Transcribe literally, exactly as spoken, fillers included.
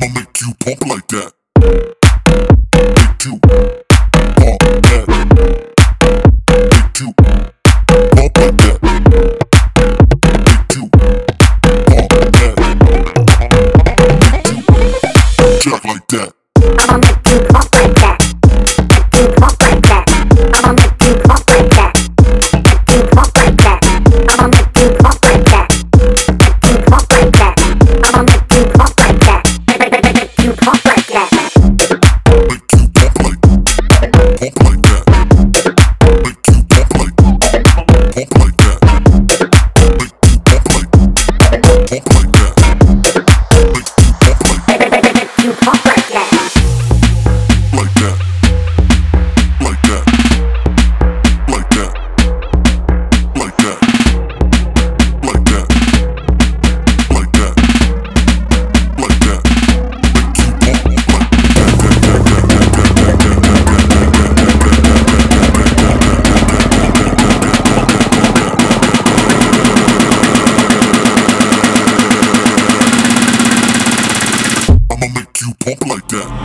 I'ma make you pump like that. Make you pump that. Make you pump like that. Make you pump that. Make you jack like that. I'ma make you pump like that. Make you pump like that. I'ma make you pump like that. Make you pump like that. I'ma make you pump like that. Make you pump like that. I'ma make you pump like that. Make you pump like that. Make you pump like, pump like that. Make you pump like, pump like that. Make you pump like, pump like that. Make you pump like, Make you pump like that. like that, like that, like that, like that, like that, like that, like that. Make you pump like, I'ma make you pump like that.